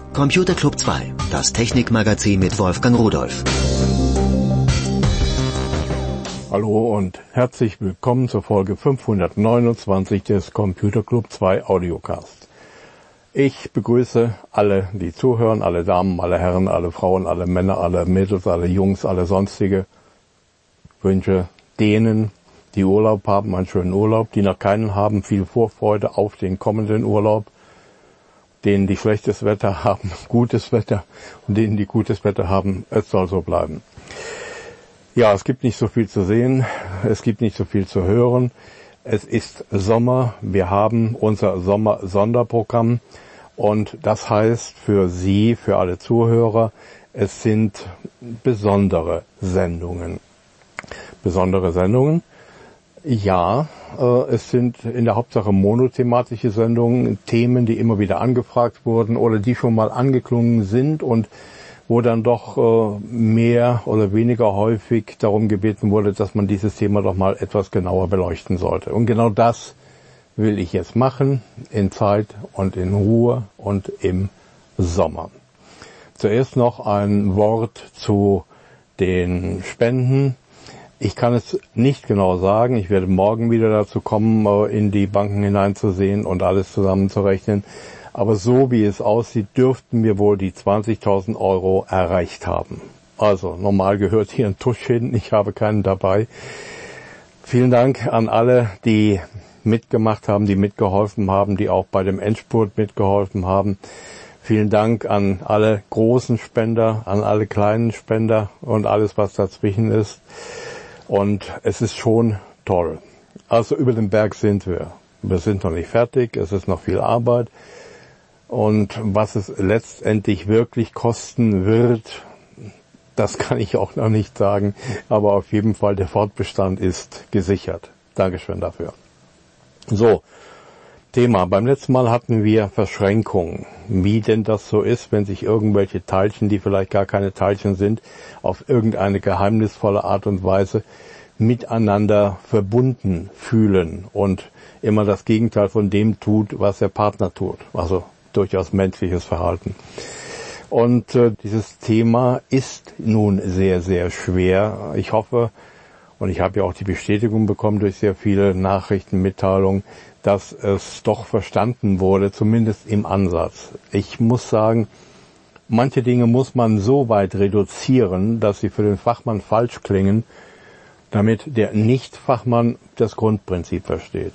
Computer Club 2, das Technikmagazin mit Wolfgang Rudolph. Hallo und herzlich willkommen zur Folge 529 des Computer Club 2 Audiocast. Ich begrüße alle, die zuhören, alle Damen, alle Herren, alle Frauen, alle Männer, alle Mädels, alle Jungs, alle Sonstige. Ich wünsche denen, die Urlaub haben, einen schönen Urlaub, die noch keinen haben, viel Vorfreude auf den kommenden Urlaub. Denen, die schlechtes Wetter haben, gutes Wetter, und denen, die gutes Wetter haben, es soll so bleiben. Ja, es gibt nicht so viel zu sehen, es gibt nicht so viel zu hören. Es ist Sommer, wir haben unser Sommer-Sonderprogramm und das heißt für Sie, für alle Zuhörer, es sind besondere Sendungen. Besondere Sendungen? Ja, es sind in der Hauptsache monothematische Sendungen, Themen, die immer wieder angefragt wurden oder die schon mal angeklungen sind und wo dann doch mehr oder weniger häufig darum gebeten wurde, dass man dieses Thema doch mal etwas genauer beleuchten sollte. Und genau das will ich jetzt machen, in Zeit und in Ruhe und im Sommer. Zuerst noch ein Wort zu den Spenden. Ich kann es nicht genau sagen. Ich werde morgen wieder dazu kommen, in die Banken hineinzusehen und alles zusammenzurechnen. Aber so wie es aussieht, dürften wir wohl die 20.000 Euro erreicht haben. Also normal gehört hier ein Tusch hin. Ich habe keinen dabei. Vielen Dank an alle, die mitgemacht haben, die mitgeholfen haben, die auch bei dem Endspurt mitgeholfen haben. Vielen Dank an alle großen Spender, an alle kleinen Spender und alles, was dazwischen ist. Und es ist schon toll. Also über den Berg sind wir. Wir sind noch nicht fertig, es ist noch viel Arbeit. Und was es letztendlich wirklich kosten wird, das kann ich auch noch nicht sagen. Aber auf jeden Fall, der Fortbestand ist gesichert. Dankeschön dafür. So, Thema. Beim letzten Mal hatten wir Verschränkungen. Wie denn das so ist, wenn sich irgendwelche Teilchen, die vielleicht gar keine Teilchen sind, auf irgendeine geheimnisvolle Art und Weise miteinander verbunden fühlen und immer das Gegenteil von dem tut, was der Partner tut. Also durchaus menschliches Verhalten. Und dieses Thema ist nun sehr, sehr schwer. Ich hoffe, und ich habe ja auch die Bestätigung bekommen durch sehr viele Nachrichten, Mitteilungen, dass es doch verstanden wurde, zumindest im Ansatz. Ich muss sagen, manche Dinge muss man so weit reduzieren, dass sie für den Fachmann falsch klingen, damit der Nicht-Fachmann das Grundprinzip versteht.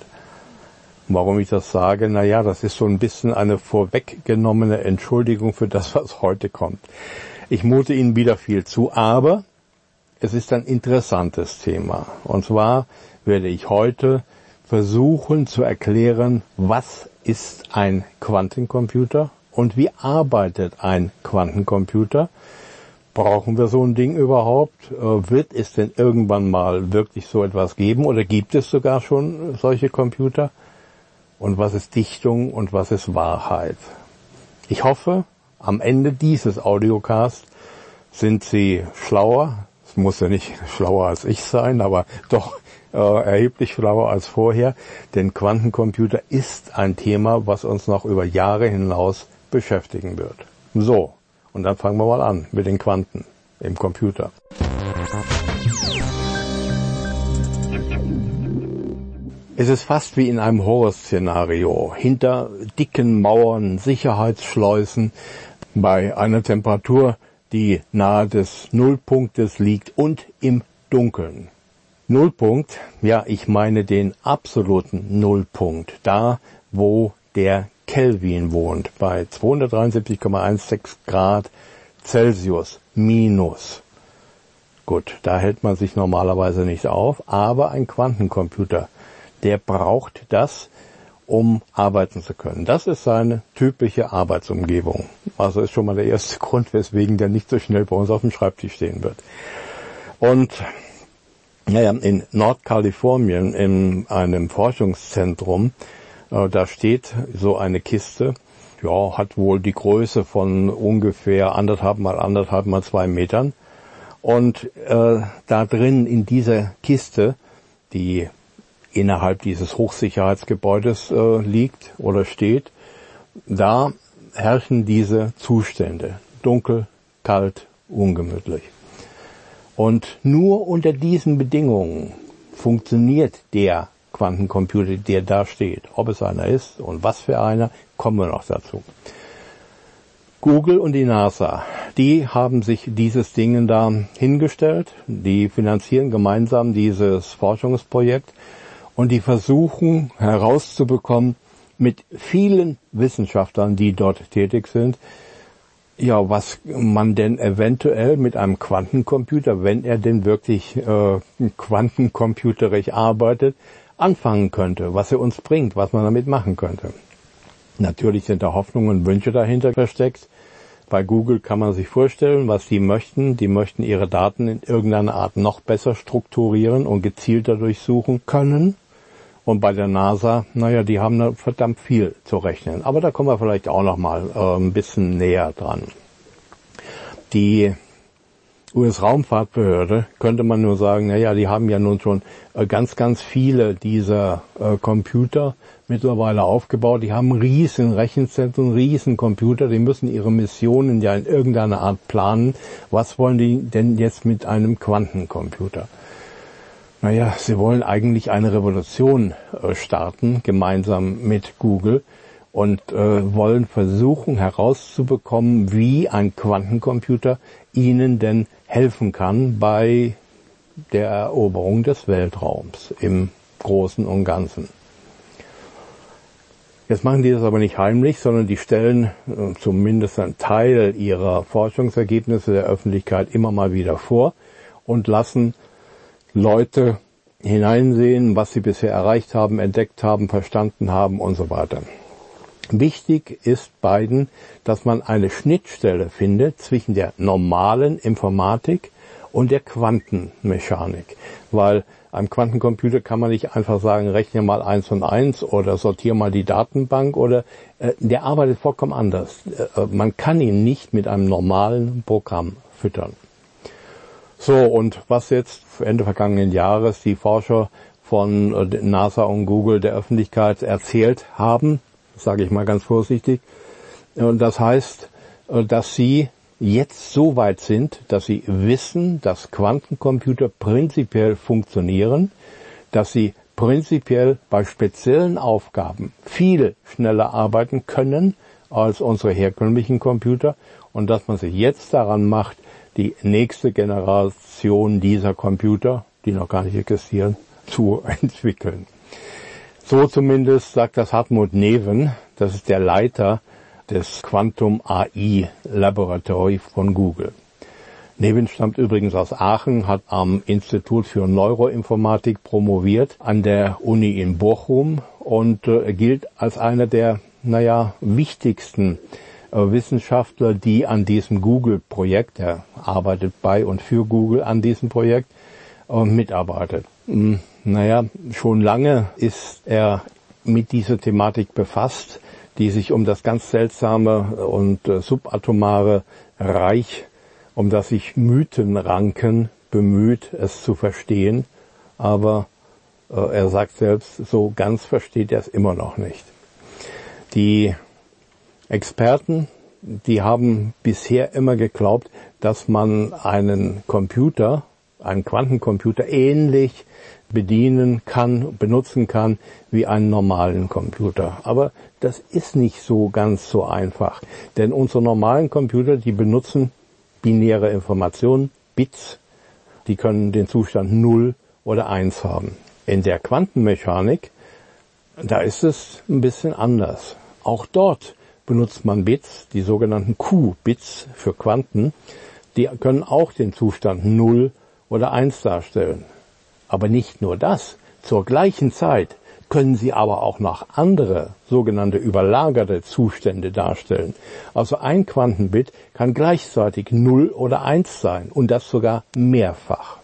Warum ich das sage? Naja, das ist so ein bisschen eine vorweggenommene Entschuldigung für das, was heute kommt. Ich mute Ihnen wieder viel zu, aber es ist ein interessantes Thema. Und zwar werde ich heute versuchen zu erklären, was ist ein Quantencomputer und wie arbeitet ein Quantencomputer. Brauchen wir so ein Ding überhaupt? Wird es denn irgendwann mal wirklich so etwas geben oder gibt es sogar schon solche Computer? Und was ist Dichtung und was ist Wahrheit? Ich hoffe, am Ende dieses Audiocast sind Sie schlauer. Es muss ja nicht schlauer als ich sein, aber doch erheblich schlauer als vorher, denn Quantencomputer ist ein Thema, was uns noch über Jahre hinaus beschäftigen wird. So, und dann fangen wir mal an mit den Quanten im Computer. Es ist fast wie in einem Horrorszenario. Hinter dicken Mauern, Sicherheitsschleusen, bei einer Temperatur, die nahe des Nullpunktes liegt und im Dunkeln. Nullpunkt, ja, ich meine den absoluten Nullpunkt, da wo der Kelvin wohnt, bei 273,16 Grad Celsius minus. Gut, da hält man sich normalerweise nicht auf, aber ein Quantencomputer, der braucht das, um arbeiten zu können. Das ist seine typische Arbeitsumgebung. Also ist schon mal der erste Grund, weswegen der nicht so schnell bei uns auf dem Schreibtisch stehen wird. Und naja, in Nordkalifornien in einem Forschungszentrum, da steht so eine Kiste, ja, hat wohl die Größe von ungefähr 1,5 mal 2 Metern. Und da drin in dieser Kiste, die innerhalb dieses Hochsicherheitsgebäudes liegt oder steht, da herrschen diese Zustände. Dunkel, kalt, ungemütlich. Und nur unter diesen Bedingungen funktioniert der Quantencomputer, der da steht. Ob es einer ist und was für einer, kommen wir noch dazu. Google und die NASA, die haben sich dieses Ding da hingestellt. Die finanzieren gemeinsam dieses Forschungsprojekt und die versuchen herauszubekommen mit vielen Wissenschaftlern, die dort tätig sind, ja, was man denn eventuell mit einem Quantencomputer, wenn er denn wirklich quantencomputerisch arbeitet, anfangen könnte, was er uns bringt, was man damit machen könnte. Natürlich sind da Hoffnungen und Wünsche dahinter versteckt. Bei Google kann man sich vorstellen, was die möchten. Die möchten ihre Daten in irgendeiner Art noch besser strukturieren und gezielter durchsuchen können. Und bei der NASA, naja, die haben da verdammt viel zu rechnen. Aber da kommen wir vielleicht auch noch mal ein bisschen näher dran. Die US-Raumfahrtbehörde, könnte man nur sagen, naja, die haben ja nun schon ganz, ganz viele dieser Computer mittlerweile aufgebaut. Die haben riesen Rechenzentren, riesen Computer, die müssen ihre Missionen ja in irgendeiner Art planen. Was wollen die denn jetzt mit einem Quantencomputer? Naja, sie wollen eigentlich eine Revolution starten, gemeinsam mit Google, und wollen versuchen herauszubekommen, wie ein Quantencomputer ihnen denn helfen kann bei der Eroberung des Weltraums im Großen und Ganzen. Jetzt machen die das aber nicht heimlich, sondern die stellen zumindest einen Teil ihrer Forschungsergebnisse der Öffentlichkeit immer mal wieder vor und lassen Leute hineinsehen, was sie bisher erreicht haben, entdeckt haben, verstanden haben und so weiter. Wichtig ist beiden, dass man eine Schnittstelle findet zwischen der normalen Informatik und der Quantenmechanik, weil einem Quantencomputer kann man nicht einfach sagen, rechne mal 1 und 1 oder sortiere mal die Datenbank oder der arbeitet vollkommen anders. Man kann ihn nicht mit einem normalen Programm füttern. So, und was jetzt Ende vergangenen Jahres die Forscher von NASA und Google der Öffentlichkeit erzählt haben, sage ich mal ganz vorsichtig, das heißt, dass sie jetzt so weit sind, dass sie wissen, dass Quantencomputer prinzipiell funktionieren, dass sie prinzipiell bei speziellen Aufgaben viel schneller arbeiten können als unsere herkömmlichen Computer und dass man sich jetzt daran macht, die nächste Generation dieser Computer, die noch gar nicht existieren, zu entwickeln. So zumindest sagt das Hartmut Neven, das ist der Leiter des Quantum AI Laboratory von Google. Neven stammt übrigens aus Aachen, hat am Institut für Neuroinformatik promoviert an der Uni in Bochum und gilt als einer der, wichtigsten Wissenschaftler, die an diesem Google-Projekt, er arbeitet bei und für Google an diesem Projekt, mitarbeitet. Schon lange ist er mit dieser Thematik befasst, die sich um das ganz seltsame und subatomare Reich, um das sich Mythen ranken, bemüht, es zu verstehen. Aber er sagt selbst, so ganz versteht er es immer noch nicht. Die Experten, die haben bisher immer geglaubt, dass man einen Computer, einen Quantencomputer ähnlich bedienen kann, benutzen kann wie einen normalen Computer. Aber das ist nicht so ganz so einfach. Denn unsere normalen Computer, die benutzen binäre Informationen, Bits, die können den Zustand 0 oder 1 haben. In der Quantenmechanik, da ist es ein bisschen anders. Auch dort benutzt man Bits, die sogenannten Q-Bits für Quanten, die können auch den Zustand 0 oder 1 darstellen. Aber nicht nur das. Zur gleichen Zeit können sie aber auch noch andere sogenannte überlagerte Zustände darstellen. Also ein Quantenbit kann gleichzeitig 0 oder 1 sein und das sogar mehrfach.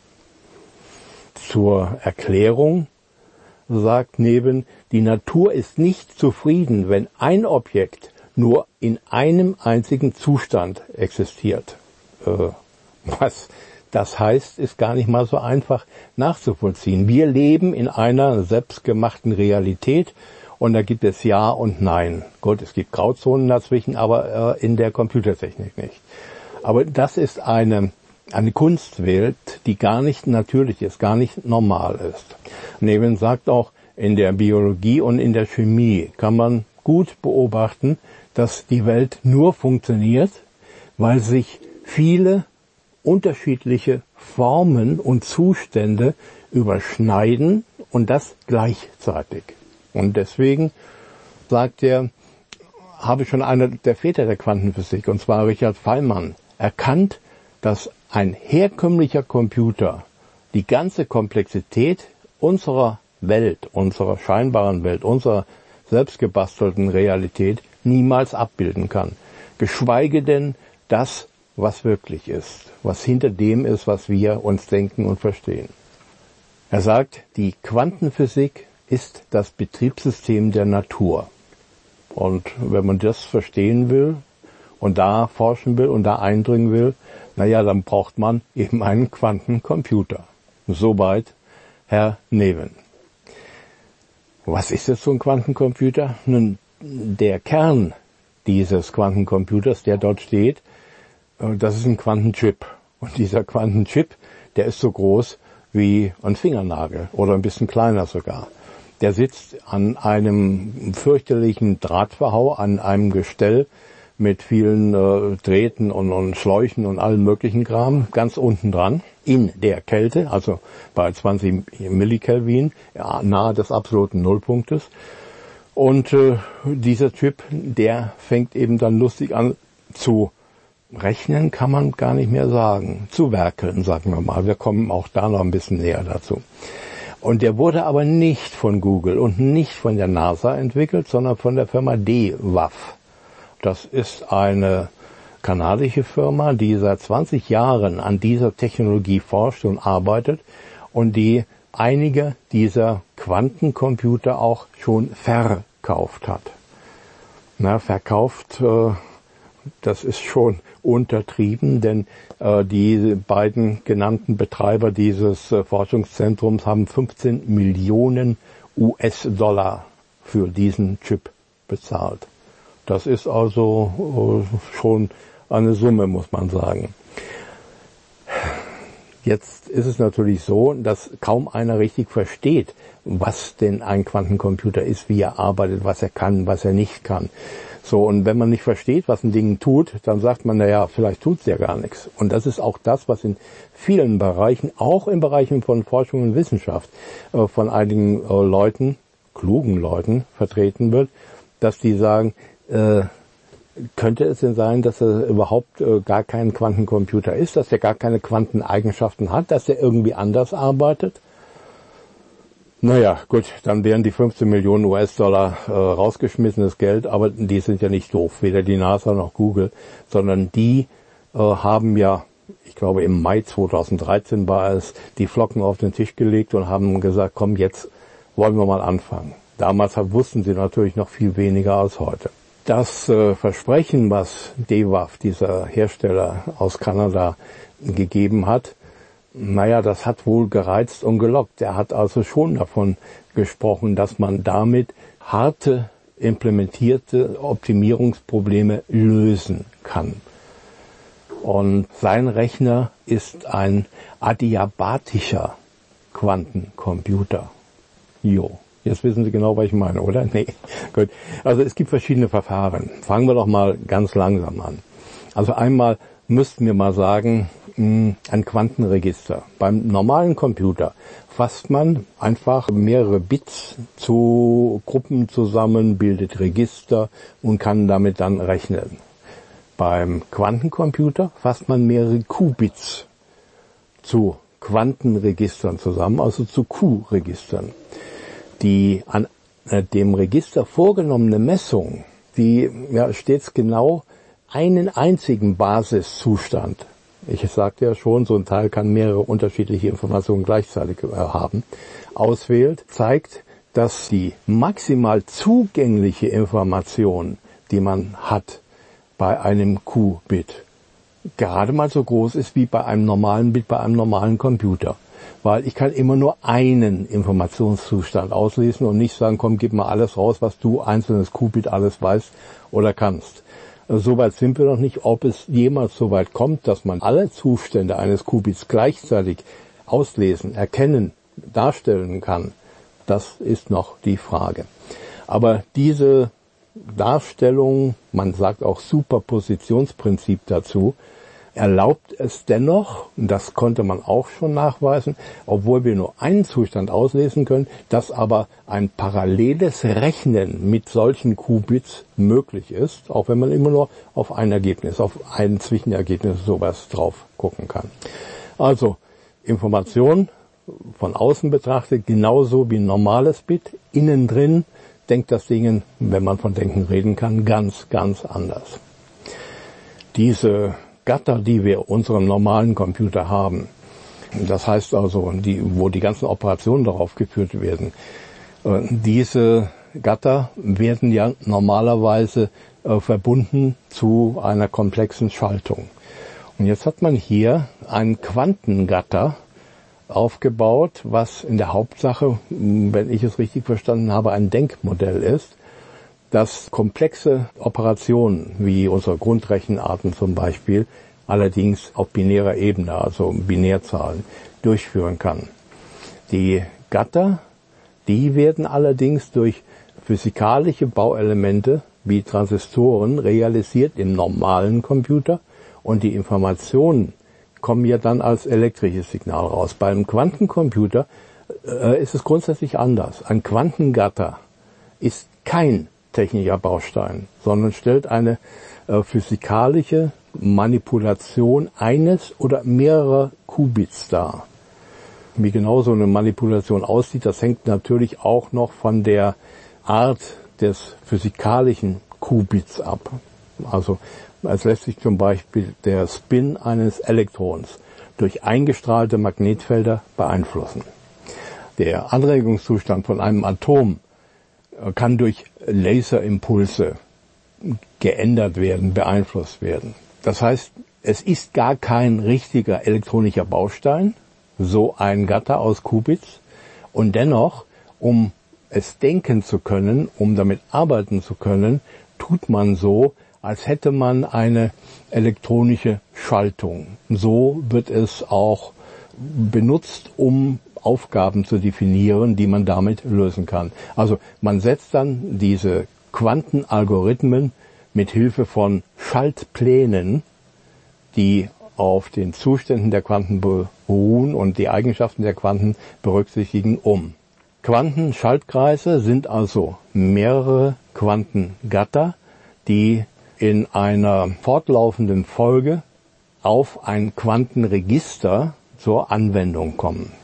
Zur Erklärung sagt Neven, die Natur ist nicht zufrieden, wenn ein Objekt nur in einem einzigen Zustand existiert. Was das heißt, ist gar nicht mal so einfach nachzuvollziehen. Wir leben in einer selbstgemachten Realität Und da gibt es Ja und Nein. Gut, es gibt Grauzonen dazwischen, aber in der Computertechnik nicht. Aber das ist eine Kunstwelt, die gar nicht natürlich ist, gar nicht normal ist. Neven sagt auch, in der Biologie und in der Chemie kann man gut beobachten, dass die Welt nur funktioniert, weil sich viele unterschiedliche Formen und Zustände überschneiden und das gleichzeitig. Und deswegen, sagt er, habe schon einer der Väter der Quantenphysik, und zwar Richard Feynman, erkannt, dass ein herkömmlicher Computer die ganze Komplexität unserer Welt, unserer scheinbaren Welt, unserer selbstgebastelten Realität niemals abbilden kann. Geschweige denn das, was wirklich ist, was hinter dem ist, was wir uns denken und verstehen. Er sagt, die Quantenphysik ist das Betriebssystem der Natur. Und wenn man das verstehen will und da forschen will und da eindringen will, dann braucht man eben einen Quantencomputer. Soweit Herr Neven. Was ist jetzt so ein Quantencomputer? Nun, der Kern dieses Quantencomputers, der dort steht, das ist ein Quantenchip. Und dieser Quantenchip, der ist so groß wie ein Fingernagel oder ein bisschen kleiner sogar. Der sitzt an einem fürchterlichen Drahtverhau, an einem Gestell mit vielen Drähten und Schläuchen und allem möglichen Kram ganz unten dran, in der Kälte, also bei 20 Millikelvin, nahe des absoluten Nullpunktes. Und dieser Chip, der fängt eben dann lustig an zu rechnen, kann man gar nicht mehr sagen, zu werkeln, sagen wir mal. Wir kommen auch da noch ein bisschen näher dazu. Und der wurde aber nicht von Google und nicht von der NASA entwickelt, sondern von der Firma DWAF. Das ist eine kanadische Firma, die seit 20 Jahren an dieser Technologie forscht und arbeitet und die einige dieser Quantencomputer auch schon verkauft hat. Verkauft, das ist schon untertrieben, denn die beiden genannten Betreiber dieses Forschungszentrums haben 15 Millionen US-Dollar für diesen Chip bezahlt. Das ist also schon eine Summe, muss man sagen. Jetzt ist es natürlich so, dass kaum einer richtig versteht, was denn ein Quantencomputer ist, wie er arbeitet, was er kann, was er nicht kann. So, und wenn man nicht versteht, was ein Ding tut, dann sagt man, vielleicht tut's ja gar nichts. Und das ist auch das, was in vielen Bereichen, auch in Bereichen von Forschung und Wissenschaft, von einigen Leuten, klugen Leuten vertreten wird, dass die sagen, könnte es denn sein, dass er überhaupt gar kein Quantencomputer ist, dass er gar keine Quanteneigenschaften hat, dass er irgendwie anders arbeitet? Gut, dann wären die 15 Millionen US-Dollar rausgeschmissenes Geld, aber die sind ja nicht doof, weder die NASA noch Google, sondern die haben ja, ich glaube im Mai 2013 war es, die Flocken auf den Tisch gelegt und haben gesagt, komm, jetzt wollen wir mal anfangen. Damals wussten sie natürlich noch viel weniger als heute. Das Versprechen, was DWAF, dieser Hersteller aus Kanada, gegeben hat, das hat wohl gereizt und gelockt. Er hat also schon davon gesprochen, dass man damit harte, implementierte Optimierungsprobleme lösen kann. Und sein Rechner ist ein adiabatischer Quantencomputer. Jetzt wissen Sie genau, was ich meine, oder? Nee, gut. Also es gibt verschiedene Verfahren. Fangen wir doch mal ganz langsam an. Also einmal müssten wir mal sagen, ein Quantenregister. Beim normalen Computer fasst man einfach mehrere Bits zu Gruppen zusammen, bildet Register und kann damit dann rechnen. Beim Quantencomputer fasst man mehrere Qubits zu Quantenregistern zusammen, also zu Q-Registern. Die an dem Register vorgenommene Messung, die stets genau einen einzigen Basiszustand, ich sagte ja schon, so ein Teil kann mehrere unterschiedliche Informationen gleichzeitig haben, auswählt, zeigt, dass die maximal zugängliche Information, die man hat bei einem Qubit, gerade mal so groß ist wie bei einem normalen Bit, bei einem normalen Computer. weil ich kann immer nur einen Informationszustand auslesen und nicht sagen, komm, gib mal alles raus, was du einzelnes Qubit alles weißt oder kannst. Soweit sind wir noch nicht. Ob es jemals so weit kommt, dass man alle Zustände eines Qubits gleichzeitig auslesen, erkennen, darstellen kann, das ist noch die Frage. Aber diese Darstellung, man sagt auch Superpositionsprinzip dazu, erlaubt es dennoch, und das konnte man auch schon nachweisen, obwohl wir nur einen Zustand auslesen können, dass aber ein paralleles Rechnen mit solchen Qubits möglich ist, auch wenn man immer nur auf ein Ergebnis, auf ein Zwischenergebnis sowas drauf gucken kann. Also Information von außen betrachtet genauso wie ein normales Bit, innen drin denkt das Ding, wenn man von Denken reden kann, ganz, ganz anders. Diese Gatter, die wir unserem normalen Computer haben, das heißt also, wo die ganzen Operationen darauf geführt werden, diese Gatter werden ja normalerweise verbunden zu einer komplexen Schaltung. Und jetzt hat man hier einen Quantengatter aufgebaut, was in der Hauptsache, wenn ich es richtig verstanden habe, ein Denkmodell ist, das komplexe Operationen wie unsere Grundrechenarten zum Beispiel allerdings auf binärer Ebene, also Binärzahlen, durchführen kann. Die Gatter, die werden allerdings durch physikalische Bauelemente wie Transistoren realisiert im normalen Computer und die Informationen kommen ja dann als elektrisches Signal raus. Beim Quantencomputer ist es grundsätzlich anders. Ein Quantengatter ist kein technischer Baustein, sondern stellt eine physikalische Manipulation eines oder mehrerer Qubits dar. Wie genau so eine Manipulation aussieht, das hängt natürlich auch noch von der Art des physikalischen Qubits ab. Also es lässt sich zum Beispiel der Spin eines Elektrons durch eingestrahlte Magnetfelder beeinflussen. Der Anregungszustand von einem Atom kann durch Laserimpulse geändert werden, beeinflusst werden. Das heißt, es ist gar kein richtiger elektronischer Baustein, so ein Gatter aus Qubits, und dennoch, um es denken zu können, um damit arbeiten zu können, tut man so, als hätte man eine elektronische Schaltung. So wird es auch benutzt, um Aufgaben zu definieren, die man damit lösen kann. Also man setzt dann diese Quantenalgorithmen mit Hilfe von Schaltplänen, die auf den Zuständen der Quanten beruhen und die Eigenschaften der Quanten berücksichtigen, um. Quantenschaltkreise sind also mehrere Quantengatter, die in einer fortlaufenden Folge auf ein Quantenregister zur Anwendung kommen.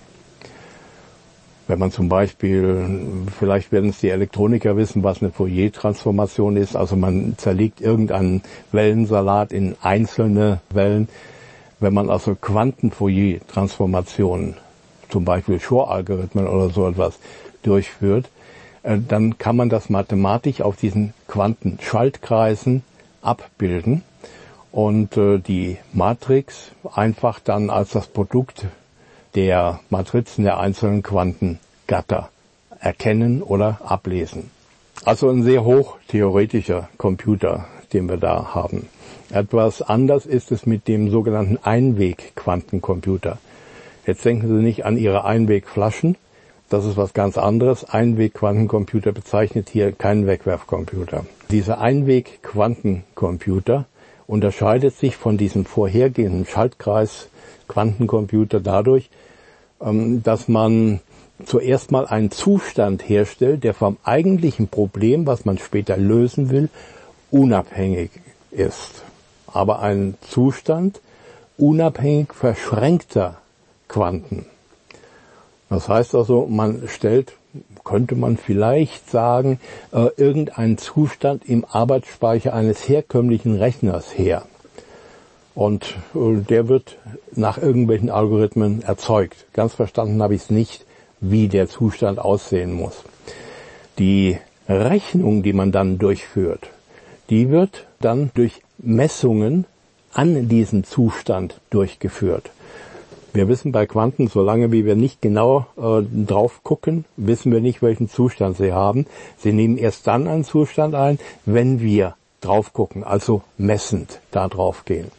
Wenn man zum Beispiel, vielleicht werden es die Elektroniker wissen, was eine Fourier-Transformation ist, also man zerlegt irgendeinen Wellensalat in einzelne Wellen. Wenn man also Quanten-Fourier-Transformationen, zum Beispiel Shor-Algorithmen oder so etwas, durchführt, dann kann man das mathematisch auf diesen Quantenschaltkreisen abbilden und die Matrix einfach dann als das Produkt der Matrizen der einzelnen Quantengatter erkennen oder ablesen. Also ein sehr hochtheoretischer Computer, den wir da haben. Etwas anders ist es mit dem sogenannten Einweg-Quantencomputer. Jetzt denken Sie nicht an Ihre Einwegflaschen, das ist was ganz anderes. Einweg-Quantencomputer bezeichnet hier keinen Wegwerfcomputer. Dieser Einweg-Quantencomputer unterscheidet sich von diesem vorhergehenden Schaltkreis-Quantencomputer dadurch, dass man zuerst mal einen Zustand herstellt, der vom eigentlichen Problem, was man später lösen will, unabhängig ist. Aber ein Zustand unabhängig verschränkter Quanten. Das heißt also, man stellt, könnte man vielleicht sagen, irgendeinen Zustand im Arbeitsspeicher eines herkömmlichen Rechners her. Und der wird nach irgendwelchen Algorithmen erzeugt. Ganz verstanden habe ich es nicht, wie der Zustand aussehen muss. Die Rechnung, die man dann durchführt, die wird dann durch Messungen an diesem Zustand durchgeführt. Wir wissen bei Quanten, solange wie wir nicht genau drauf gucken, wissen wir nicht, welchen Zustand sie haben. Sie nehmen erst dann einen Zustand ein, wenn wir drauf gucken, also messend da drauf gehen.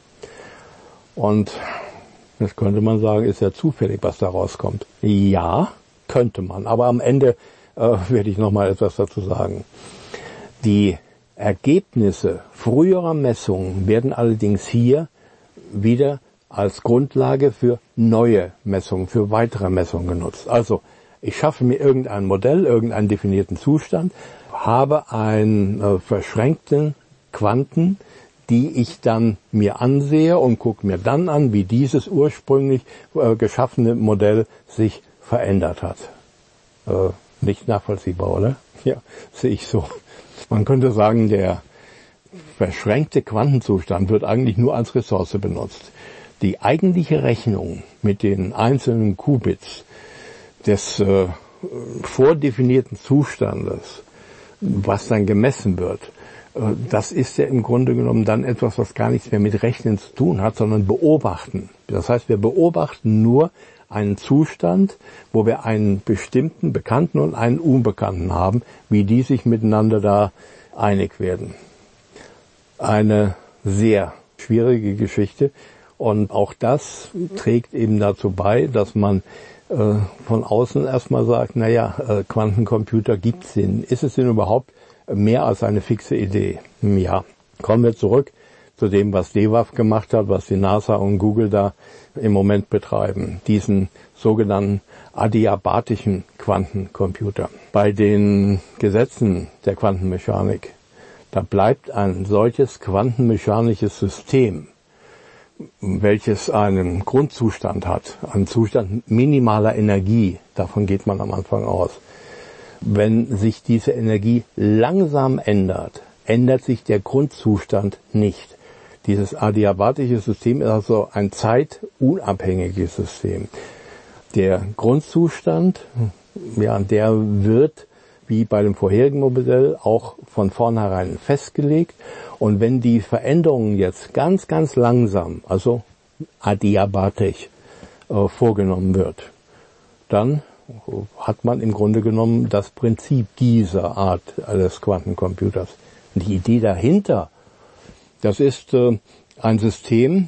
Und das könnte man sagen, ist ja zufällig, was da rauskommt. Ja, könnte man, aber am Ende werde ich nochmal etwas dazu sagen. Die Ergebnisse früherer Messungen werden allerdings hier wieder als Grundlage für neue Messungen, für weitere Messungen genutzt. Also, ich schaffe mir irgendein Modell, irgendeinen definierten Zustand, habe einen verschränkten Quanten, die ich dann mir ansehe und gucke mir dann an, wie dieses ursprünglich geschaffene Modell sich verändert hat. Nicht nachvollziehbar, oder? Ja, sehe ich so. Man könnte sagen, der verschränkte Quantenzustand wird eigentlich nur als Ressource benutzt. Die eigentliche Rechnung mit den einzelnen Qubits des vordefinierten Zustandes, was dann gemessen wird, das ist ja im Grunde genommen dann etwas, was gar nichts mehr mit Rechnen zu tun hat, sondern beobachten. Das heißt, wir beobachten nur einen Zustand, wo wir einen bestimmten Bekannten und einen Unbekannten haben, wie die sich miteinander da einig werden. Eine sehr schwierige Geschichte und auch das trägt eben dazu bei, dass man von außen erstmal sagt, Quantencomputer gibt's denn. Ist es denn überhaupt mehr als eine fixe Idee? Ja, kommen wir zurück zu dem, was DEWAFF gemacht hat, was die NASA und Google da im Moment betreiben, diesen sogenannten adiabatischen Quantencomputer. Bei den Gesetzen der Quantenmechanik, da bleibt ein solches quantenmechanisches System, welches einen Grundzustand hat, einen Zustand minimaler Energie, davon geht man am Anfang aus. Wenn sich diese Energie langsam ändert, ändert sich der Grundzustand nicht. Dieses adiabatische System ist also ein zeitunabhängiges System. Der Grundzustand, der wird wie bei dem vorherigen Modell auch von vornherein festgelegt. Und wenn die Veränderungen jetzt ganz, ganz langsam, also adiabatisch, vorgenommen wird, dann hat man im Grunde genommen das Prinzip dieser Art des Quantencomputers. Die Idee dahinter, das ist ein System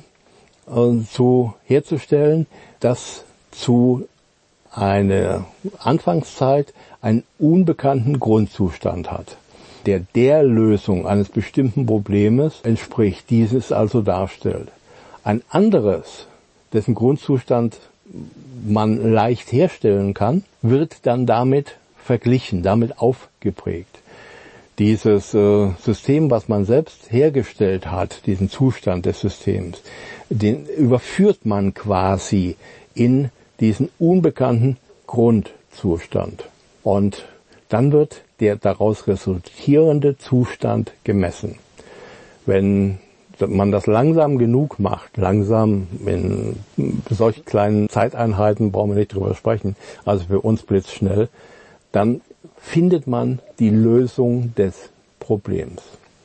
herzustellen, das zu einer Anfangszeit einen unbekannten Grundzustand hat, der Lösung eines bestimmten Problems entspricht, dieses also darstellt. Ein anderes, dessen Grundzustand man leicht herstellen kann, wird dann damit verglichen, damit aufgeprägt. Dieses System, was man selbst hergestellt hat, diesen Zustand des Systems, den überführt man quasi in diesen unbekannten Grundzustand. Und dann wird der daraus resultierende Zustand gemessen. Wenn man das langsam genug macht, langsam in solch kleinen Zeiteinheiten brauchen wir nicht drüber sprechen, also für uns blitzschnell, dann findet man die Lösung des Problems.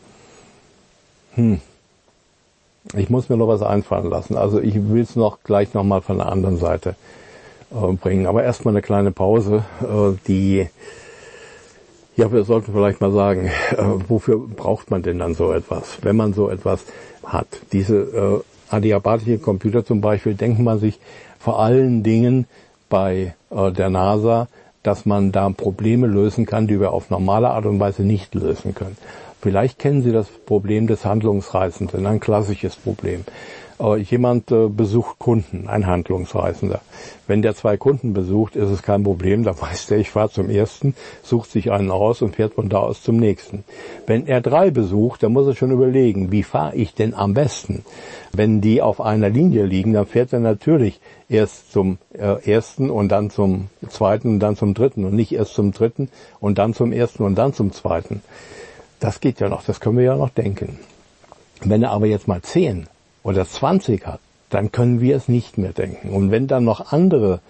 Ich muss mir noch was einfallen lassen. Also ich will es gleich nochmal von der anderen Seite bringen. Aber erstmal eine kleine Pause, wir sollten vielleicht mal sagen, wofür braucht man denn dann so etwas, wenn man so etwas hat? Diese adiabatische Computer zum Beispiel, denkt man sich vor allen Dingen bei der NASA, dass man da Probleme lösen kann, die wir auf normale Art und Weise nicht lösen können. Vielleicht kennen Sie das Problem des Handlungsreisenden, ein klassisches Problem. Jemand besucht Kunden, ein Handlungsreisender. Wenn der 2 Kunden besucht, ist es kein Problem, da weiß der, ich fahre zum ersten, sucht sich einen aus und fährt von da aus zum nächsten. Wenn er 3 besucht, dann muss er schon überlegen, wie fahre ich denn am besten? Wenn die auf einer Linie liegen, dann fährt er natürlich erst zum ersten und dann zum zweiten und dann zum dritten und nicht erst zum dritten und dann zum ersten und dann zum zweiten. Das geht ja noch, das können wir ja noch denken. Wenn er aber jetzt mal 10 oder 20 hat, dann können wir es nicht mehr denken. Und wenn dann noch andere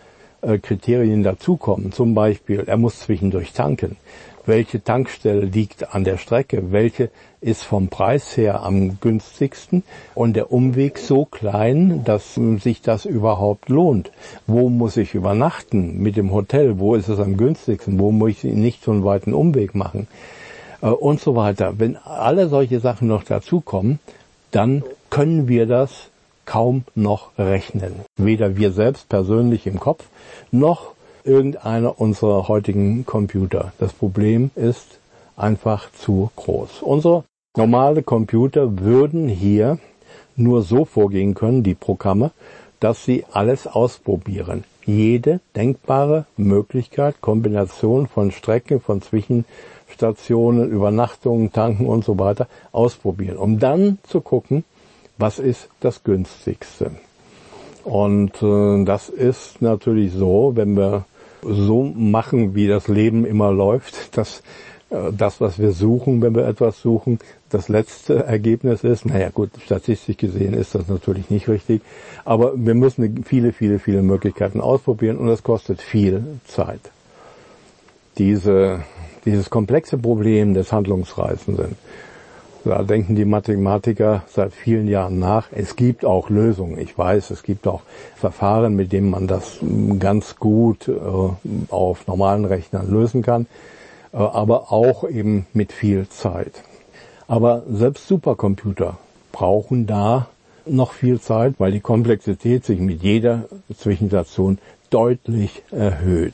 Kriterien dazukommen. Zum Beispiel, er muss zwischendurch tanken. Welche Tankstelle liegt an der Strecke? Welche ist vom Preis her am günstigsten? Und der Umweg so klein, dass sich das überhaupt lohnt. Wo muss ich übernachten mit dem Hotel? Wo ist es am günstigsten? Wo muss ich nicht so einen weiten Umweg machen? Und so weiter. Wenn alle solche Sachen noch dazukommen, dann können wir das kaum noch rechnen. Weder wir selbst persönlich im Kopf, noch irgendeiner unserer heutigen Computer. Das Problem ist einfach zu groß. Unsere normale Computer würden hier nur so vorgehen können, die Programme, dass sie alles ausprobieren. Jede denkbare Möglichkeit, Kombination von Strecken, von Zwischenstationen, Übernachtungen, Tanken und so weiter ausprobieren, um dann zu gucken, was ist das günstigste. Und das ist natürlich so, wenn wir so machen, wie das Leben immer läuft, dass das, was wir suchen, wenn wir etwas suchen, das letzte Ergebnis ist. Naja gut, statistisch gesehen ist das natürlich nicht richtig, aber wir müssen viele Möglichkeiten ausprobieren und das kostet viel Zeit. Dieses komplexe Problem des Handlungsreisenden, da denken die Mathematiker seit vielen Jahren nach. Es gibt auch Lösungen. Ich weiß, es gibt auch Verfahren, mit denen man das ganz gut auf normalen Rechnern lösen kann, aber auch eben mit viel Zeit. Aber selbst Supercomputer brauchen da noch viel Zeit, weil die Komplexität sich mit jeder Zwischenstation deutlich erhöht.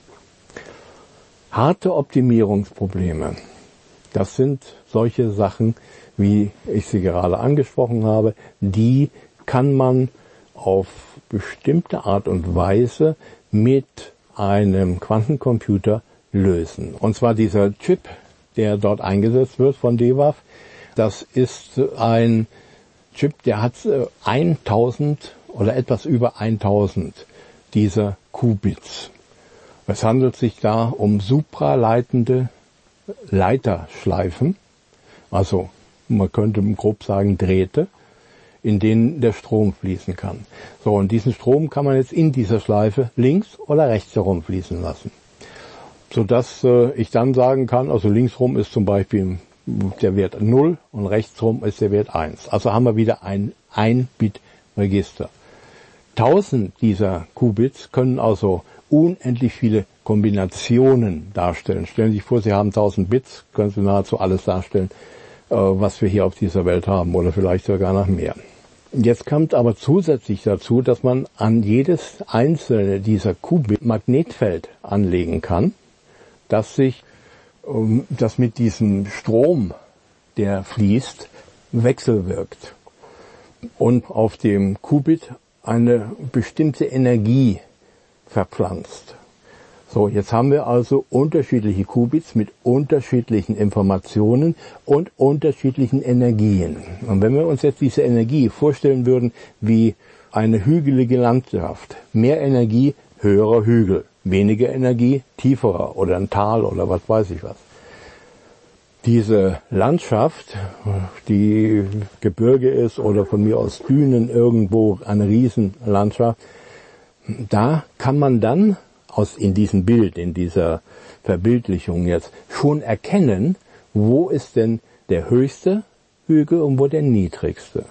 Harte Optimierungsprobleme. Das sind solche Sachen, wie ich sie gerade angesprochen habe, die kann man auf bestimmte Art und Weise mit einem Quantencomputer lösen. Und zwar dieser Chip, der dort eingesetzt wird von DEWAF, das ist ein Chip, der hat 1000 oder etwas über 1000 dieser Qubits. Es handelt sich da um supraleitende Leiterschleifen, also man könnte grob sagen Drähte, in denen der Strom fließen kann. So, und diesen Strom kann man jetzt in dieser Schleife links oder rechts herum fließen lassen. Sodass ich dann sagen kann, also linksrum ist zum Beispiel der Wert 0 und rechtsrum ist der Wert 1. Also haben wir wieder ein 1-Bit-Register. 1000 dieser Qubits können also unendlich viele Kombinationen darstellen. Stellen Sie sich vor, Sie haben 1000 Bits, können Sie nahezu alles darstellen, was wir hier auf dieser Welt haben, oder vielleicht sogar noch mehr. Jetzt kommt aber zusätzlich dazu, dass man an jedes einzelne dieser Qubit Magnetfeld anlegen kann, das mit diesem Strom, der fließt, wechselwirkt und auf dem Qubit eine bestimmte Energie verpflanzt. So, jetzt haben wir also unterschiedliche Qubits mit unterschiedlichen Informationen und unterschiedlichen Energien. Und wenn wir uns jetzt diese Energie vorstellen würden wie eine hügelige Landschaft, mehr Energie, höherer Hügel, weniger Energie, tieferer oder ein Tal oder was weiß ich was. Diese Landschaft, die Gebirge ist oder von mir aus Dünen irgendwo, eine Riesenlandschaft, da kann man dann in diesem Bild, in dieser Verbildlichung jetzt schon erkennen, wo ist denn der höchste Hügel und wo der niedrigste.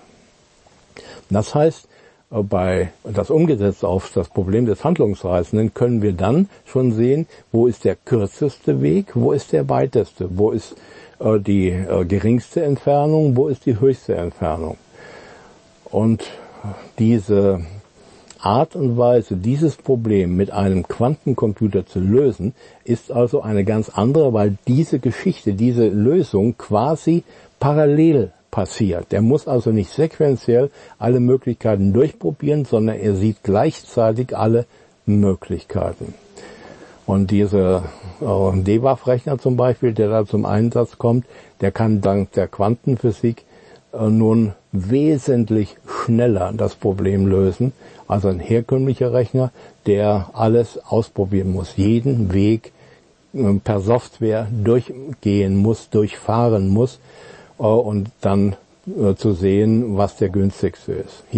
Das heißt, das umgesetzt auf das Problem des Handlungsreisenden können wir dann schon sehen, wo ist der kürzeste Weg, wo ist der weiteste, wo ist die geringste Entfernung, wo ist die höchste Entfernung. Und diese Art und Weise, dieses Problem mit einem Quantencomputer zu lösen, ist also eine ganz andere, weil diese Geschichte, diese Lösung quasi parallel passiert. Der muss also nicht sequenziell alle Möglichkeiten durchprobieren, sondern er sieht gleichzeitig alle Möglichkeiten. Und dieser DEWAF-Rechner zum Beispiel, der da zum Einsatz kommt, der kann dank der Quantenphysik nun wesentlich schneller das Problem lösen als ein herkömmlicher Rechner, der alles ausprobieren muss, jeden Weg per Software durchgehen muss, durchfahren muss und dann zu sehen, was der günstigste ist. Hier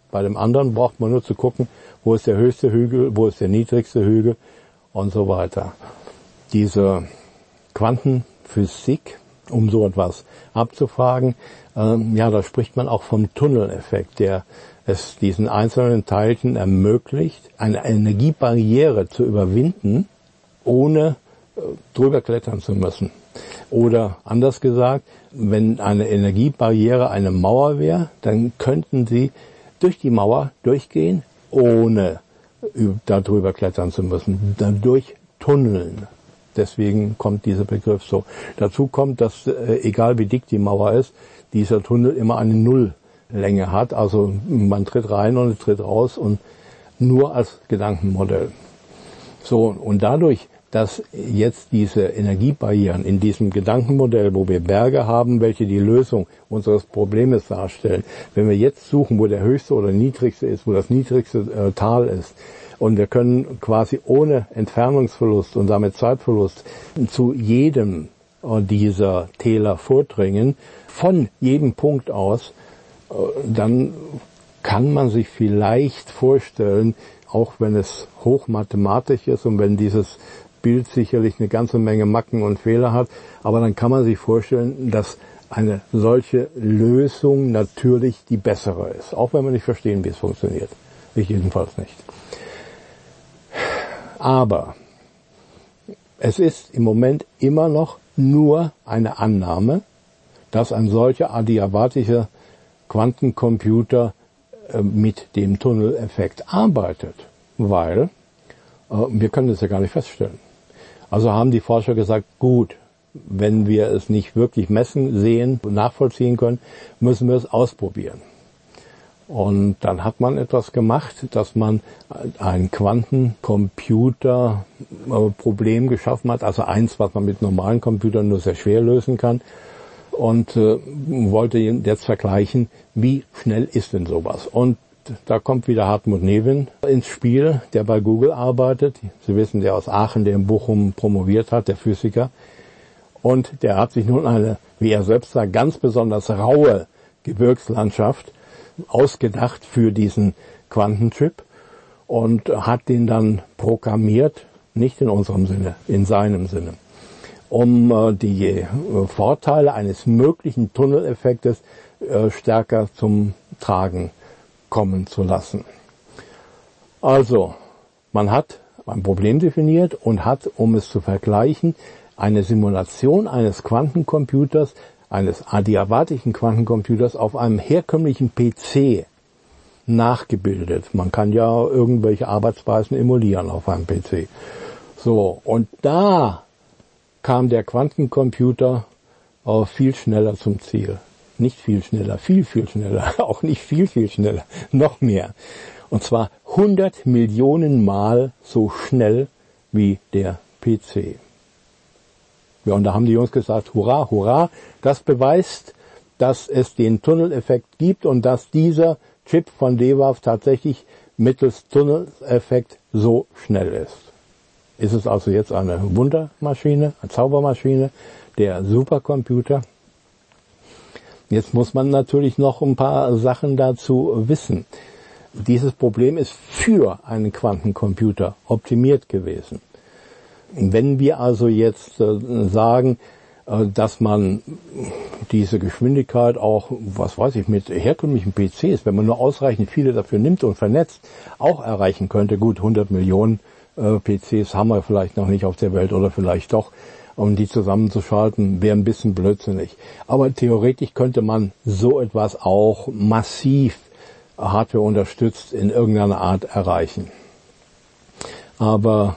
Bei dem anderen braucht man nur zu gucken, wo ist der höchste Hügel, wo ist der niedrigste Hügel und so weiter. Diese Quantenphysik, um so etwas abzufragen, da spricht man auch vom Tunneleffekt, der es diesen einzelnen Teilchen ermöglicht, eine Energiebarriere zu überwinden, ohne drüber klettern zu müssen. Oder anders gesagt, wenn eine Energiebarriere eine Mauer wäre, dann könnten Sie durch die Mauer durchgehen, ohne da drüber klettern zu müssen, dadurch tunneln. Deswegen kommt dieser Begriff so. Dazu kommt, dass egal wie dick die Mauer ist, dieser Tunnel immer eine Nulllänge hat. Also man tritt rein und tritt raus und nur als Gedankenmodell. So, und dadurch, dass jetzt diese Energiebarrieren in diesem Gedankenmodell, wo wir Berge haben, welche die Lösung unseres Problems darstellen, wenn wir jetzt suchen, wo der höchste oder niedrigste ist, wo das niedrigste Tal ist, und wir können quasi ohne Entfernungsverlust und damit Zeitverlust zu jedem dieser Täler vordringen, von jedem Punkt aus, dann kann man sich vielleicht vorstellen, auch wenn es hochmathematisch ist und wenn dieses Bild sicherlich eine ganze Menge Macken und Fehler hat, aber dann kann man sich vorstellen, dass eine solche Lösung natürlich die bessere ist, auch wenn wir nicht verstehen, wie es funktioniert. Ich jedenfalls nicht. Aber es ist im Moment immer noch nur eine Annahme, dass ein solcher adiabatischer Quantencomputer mit dem Tunneleffekt arbeitet, weil wir können das ja gar nicht feststellen. Also haben die Forscher gesagt, gut, wenn wir es nicht wirklich messen, sehen, nachvollziehen können, müssen wir es ausprobieren. Und dann hat man etwas gemacht, dass man ein Quantencomputer-Problem geschaffen hat, also eins, was man mit normalen Computern nur sehr schwer lösen kann, und wollte jetzt vergleichen, wie schnell ist denn sowas. Und da kommt wieder Hartmut Newin ins Spiel, der bei Google arbeitet. Sie wissen, der aus Aachen, der in Bochum promoviert hat, der Physiker. Und der hat sich nun eine, wie er selbst sagt, ganz besonders raue Gebirgslandschaft ausgedacht für diesen Quantenchip und hat den dann programmiert, nicht in unserem Sinne, in seinem Sinne, um die Vorteile eines möglichen Tunneleffektes stärker zum Tragen kommen zu lassen. Also, man hat ein Problem definiert und hat, um es zu vergleichen, eine Simulation eines Quantencomputers, eines adiabatischen Quantencomputers auf einem herkömmlichen PC nachgebildet. Man kann ja irgendwelche Arbeitsweisen emulieren auf einem PC. So, und da kam der Quantencomputer viel schneller zum Ziel. Nicht viel schneller, viel schneller, auch nicht viel schneller, noch mehr. Und zwar 100 Millionen Mal so schnell wie der PC. Ja, und da haben die Jungs gesagt, hurra, hurra, das beweist, dass es den Tunneleffekt gibt und dass dieser Chip von DEWAF tatsächlich mittels Tunneleffekt so schnell ist. Ist es also jetzt eine Wundermaschine, eine Zaubermaschine, der Supercomputer? Jetzt muss man natürlich noch ein paar Sachen dazu wissen. Dieses Problem ist für einen Quantencomputer optimiert gewesen. Wenn wir also jetzt sagen, dass man diese Geschwindigkeit auch, mit herkömmlichen PCs, wenn man nur ausreichend viele dafür nimmt und vernetzt, auch erreichen könnte. Gut, 100 Millionen PCs haben wir vielleicht noch nicht auf der Welt oder vielleicht doch. Um die zusammenzuschalten, wäre ein bisschen blödsinnig. Aber theoretisch könnte man so etwas auch massiv Hardware unterstützt in irgendeiner Art erreichen. Aber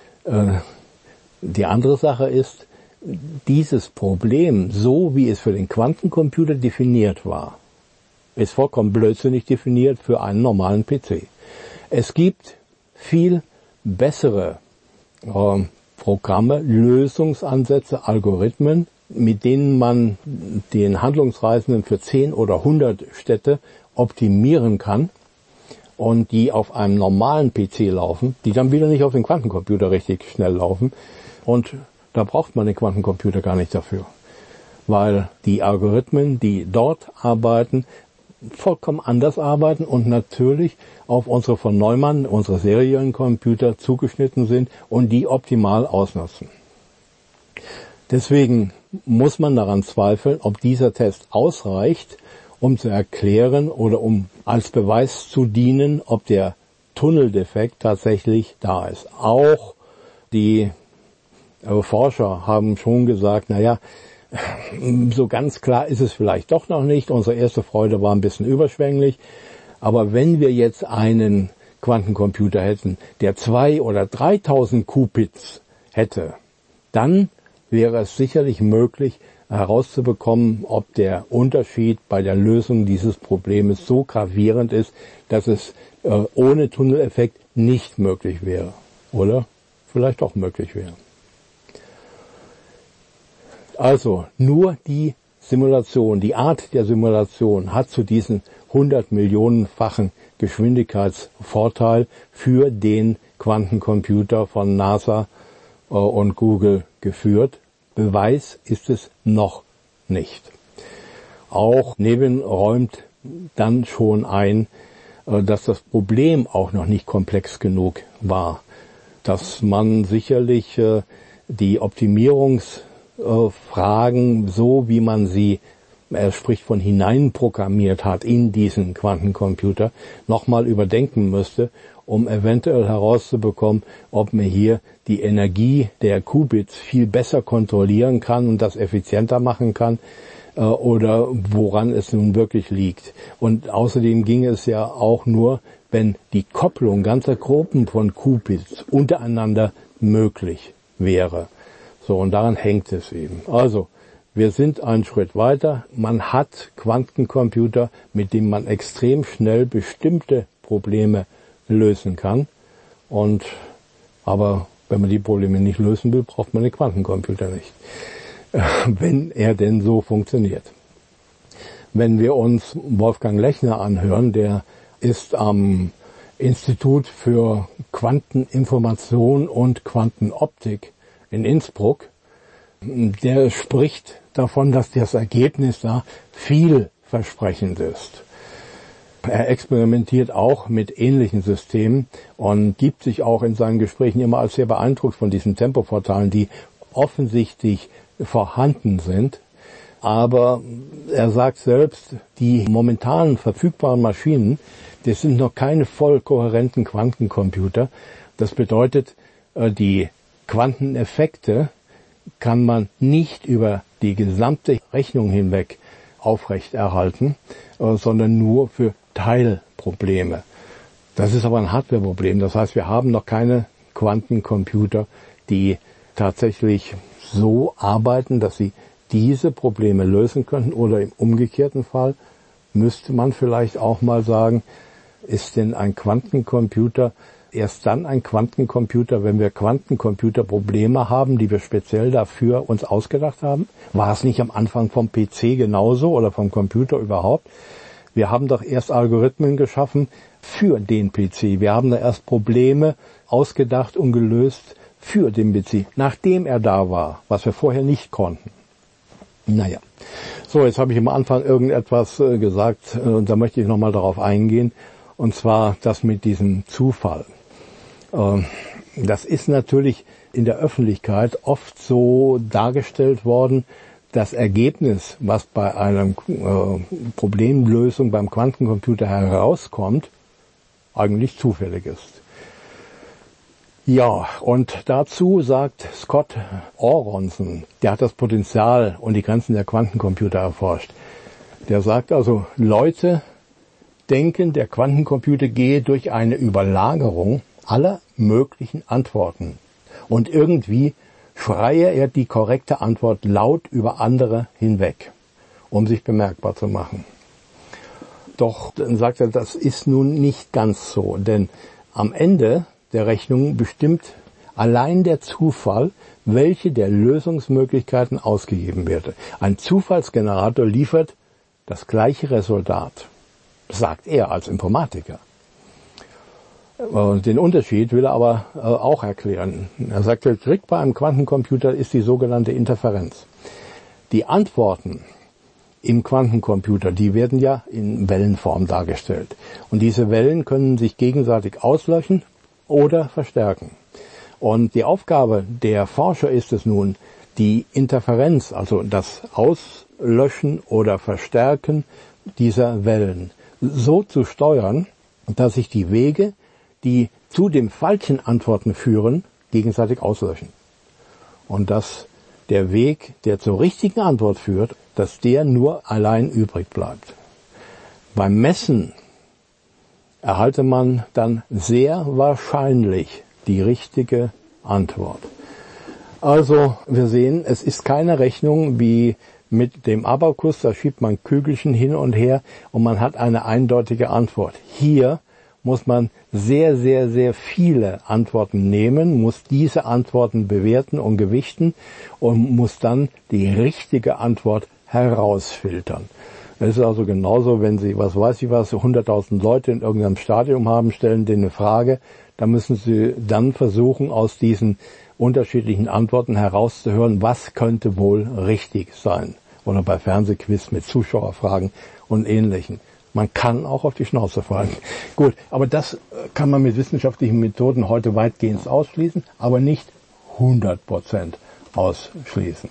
die andere Sache ist, dieses Problem, so wie es für den Quantencomputer definiert war, ist vollkommen blödsinnig definiert für einen normalen PC. Es gibt viel bessere Programme, Lösungsansätze, Algorithmen, mit denen man den Handlungsreisenden für 10 oder 100 Städte optimieren kann und die auf einem normalen PC laufen, die dann wieder nicht auf dem Quantencomputer richtig schnell laufen. Und da braucht man den Quantencomputer gar nicht dafür, weil die Algorithmen, die dort arbeiten, vollkommen anders arbeiten und natürlich auf unsere von Neumann, unsere Seriencomputer zugeschnitten sind und die optimal ausnutzen. Deswegen muss man daran zweifeln, ob dieser Test ausreicht, um zu erklären oder um als Beweis zu dienen, ob der Tunneldefekt tatsächlich da ist. Auch die Forscher haben schon gesagt, so ganz klar ist es vielleicht doch noch nicht. Unsere erste Freude war ein bisschen überschwänglich. Aber wenn wir jetzt einen Quantencomputer hätten, der 2.000 oder 3.000 Qubits hätte, dann wäre es sicherlich möglich herauszubekommen, ob der Unterschied bei der Lösung dieses Problems so gravierend ist, dass es ohne Tunneleffekt nicht möglich wäre. Oder vielleicht auch möglich wäre. Also nur die Simulation, die Art der Simulation hat zu diesem 100-Millionenfachen Geschwindigkeitsvorteil für den Quantencomputer von NASA und Google geführt. Beweis ist es noch nicht. Auch Nevin räumt dann schon ein, dass das Problem auch noch nicht komplex genug war, dass man sicherlich die Optimierungsfragen, so wie man sie, er spricht von hineinprogrammiert hat in diesen Quantencomputer, nochmal überdenken müsste, um eventuell herauszubekommen, ob man hier die Energie der Qubits viel besser kontrollieren kann und das effizienter machen kann, oder woran es nun wirklich liegt. Und außerdem ging es ja auch nur, wenn die Kopplung ganzer Gruppen von Qubits untereinander möglich wäre. So, und daran hängt es eben. Also, wir sind einen Schritt weiter. Man hat Quantencomputer, mit denen man extrem schnell bestimmte Probleme lösen kann. Aber wenn man die Probleme nicht lösen will, braucht man den Quantencomputer nicht. Wenn er denn so funktioniert. Wenn wir uns Wolfgang Lechner anhören, der ist am Institut für Quanteninformation und Quantenoptik in Innsbruck, der spricht davon, dass das Ergebnis da vielversprechend ist. Er experimentiert auch mit ähnlichen Systemen und gibt sich auch in seinen Gesprächen immer als sehr beeindruckt von diesen Tempovorteilen, die offensichtlich vorhanden sind. Aber er sagt selbst, die momentanen verfügbaren Maschinen, das sind noch keine voll kohärenten Quantencomputer. Das bedeutet, die Quanteneffekte kann man nicht über die gesamte Rechnung hinweg aufrechterhalten, sondern nur für Teilprobleme. Das ist aber ein Hardwareproblem. Das heißt, wir haben noch keine Quantencomputer, die tatsächlich so arbeiten, dass sie diese Probleme lösen könnten, oder im umgekehrten Fall müsste man vielleicht auch mal sagen, ist denn ein Quantencomputer erst dann ein Quantencomputer, wenn wir Quantencomputerprobleme haben, die wir speziell dafür uns ausgedacht haben? War es nicht am Anfang vom PC genauso oder vom Computer überhaupt? Wir haben doch erst Algorithmen geschaffen für den PC. Wir haben da erst Probleme ausgedacht und gelöst für den PC, nachdem er da war, was wir vorher nicht konnten. Naja, so, jetzt habe ich am Anfang irgendetwas gesagt und da möchte ich nochmal darauf eingehen, und zwar das mit diesem Zufall. Das ist natürlich in der Öffentlichkeit oft so dargestellt worden, das Ergebnis, was bei einer Problemlösung beim Quantencomputer herauskommt, eigentlich zufällig ist. Ja, und dazu sagt Scott Aaronson, der hat das Potenzial und die Grenzen der Quantencomputer erforscht. Der sagt also, Leute denken, der Quantencomputer gehe durch eine Überlagerung aller möglichen Antworten. Und irgendwie schreie er die korrekte Antwort laut über andere hinweg, um sich bemerkbar zu machen. Doch dann sagt er, das ist nun nicht ganz so, denn am Ende der Rechnung bestimmt allein der Zufall, welche der Lösungsmöglichkeiten ausgegeben werde. Ein Zufallsgenerator liefert das gleiche Resultat, sagt er als Informatiker. Den Unterschied will er aber auch erklären. Er sagt, der Trick bei einem Quantencomputer ist die sogenannte Interferenz. Die Antworten im Quantencomputer, die werden ja in Wellenform dargestellt. Und diese Wellen können sich gegenseitig auslöschen oder verstärken. Und die Aufgabe der Forscher ist es nun, die Interferenz, also das Auslöschen oder Verstärken dieser Wellen so zu steuern, dass sich die Wege, die zu den falschen Antworten führen, gegenseitig auslöschen. Und dass der Weg, der zur richtigen Antwort führt, dass der nur allein übrig bleibt. Beim Messen erhalte man dann sehr wahrscheinlich die richtige Antwort. Also wir sehen, es ist keine Rechnung wie mit dem Abakus, da schiebt man Kügelchen hin und her und man hat eine eindeutige Antwort. Hier muss man sehr, sehr, sehr viele Antworten nehmen, muss diese Antworten bewerten und gewichten und muss dann die richtige Antwort herausfiltern. Es ist also genauso, wenn Sie, 100.000 Leute in irgendeinem Stadium haben, stellen denen eine Frage, dann müssen Sie dann versuchen, aus diesen unterschiedlichen Antworten herauszuhören, was könnte wohl richtig sein. Oder bei Fernsehquiz mit Zuschauerfragen und Ähnlichem. Man kann auch auf die Schnauze fallen. Gut, aber das kann man mit wissenschaftlichen Methoden heute weitgehend ausschließen, aber nicht 100% ausschließen.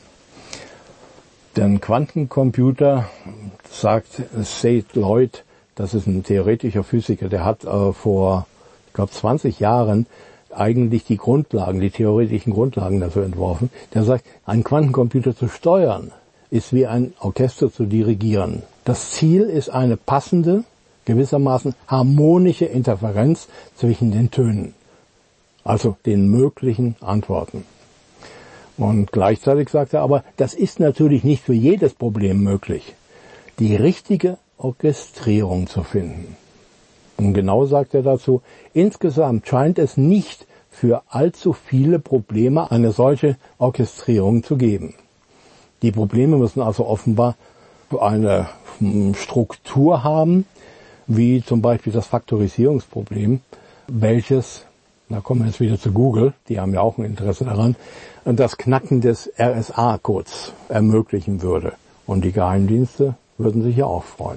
Den Quantencomputer, sagt Seth Lloyd, das ist ein theoretischer Physiker, der hat vor, 20 Jahren eigentlich die theoretischen Grundlagen dafür entworfen. Der sagt, einen Quantencomputer zu steuern, ist wie ein Orchester zu dirigieren. Das Ziel ist eine passende, gewissermaßen harmonische Interferenz zwischen den Tönen, also den möglichen Antworten. Und gleichzeitig sagt er aber, das ist natürlich nicht für jedes Problem möglich, die richtige Orchestrierung zu finden. Und genau sagt er dazu, insgesamt scheint es nicht für allzu viele Probleme eine solche Orchestrierung zu geben. Die Probleme müssen also offenbar eine Struktur haben, wie zum Beispiel das Faktorisierungsproblem, welches, da kommen wir jetzt wieder zu Google, die haben ja auch ein Interesse daran, das Knacken des RSA-Codes ermöglichen würde. Und die Geheimdienste würden sich ja auch freuen.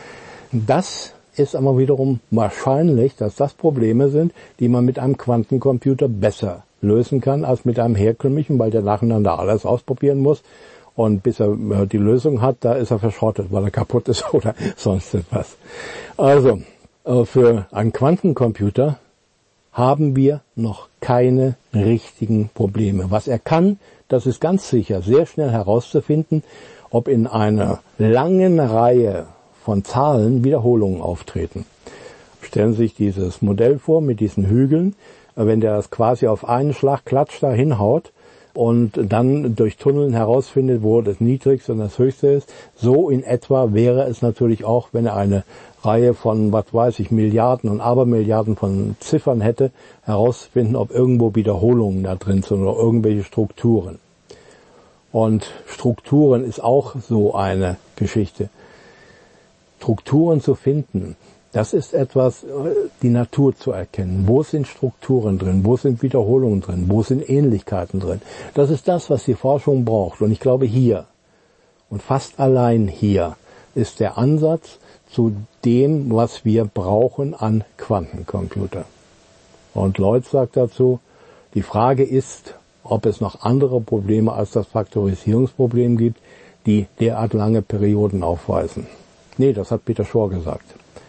Das ist aber wiederum wahrscheinlich, dass das Probleme sind, die man mit einem Quantencomputer besser lösen kann als mit einem herkömmlichen, weil der nacheinander alles ausprobieren muss. Und bis er die Lösung hat, da ist er verschrottet, weil er kaputt ist oder sonst etwas. Also, für einen Quantencomputer haben wir noch keine richtigen Probleme. Was er kann, das ist ganz sicher sehr schnell herauszufinden, ob in einer langen Reihe von Zahlen Wiederholungen auftreten. Stellen Sie sich dieses Modell vor mit diesen Hügeln. Wenn der das quasi auf einen Schlag klatsch da hinhaut und dann durch Tunneln herausfindet, wo das niedrigste und das höchste ist, so in etwa wäre es natürlich auch, wenn er eine Reihe von, Milliarden und Abermilliarden von Ziffern hätte, herausfinden, ob irgendwo Wiederholungen da drin sind oder irgendwelche Strukturen. Und Strukturen ist auch so eine Geschichte. Strukturen zu finden, das ist etwas, die Natur zu erkennen. Wo sind Strukturen drin? Wo sind Wiederholungen drin? Wo sind Ähnlichkeiten drin? Das ist das, was die Forschung braucht. Und ich glaube hier, und fast allein hier, ist der Ansatz zu dem, was wir brauchen an Quantencomputer. Und Lloyd sagt dazu, die Frage ist, ob es noch andere Probleme als das Faktorisierungsproblem gibt, die derart lange Perioden aufweisen. Nee, das hat Peter Shor gesagt.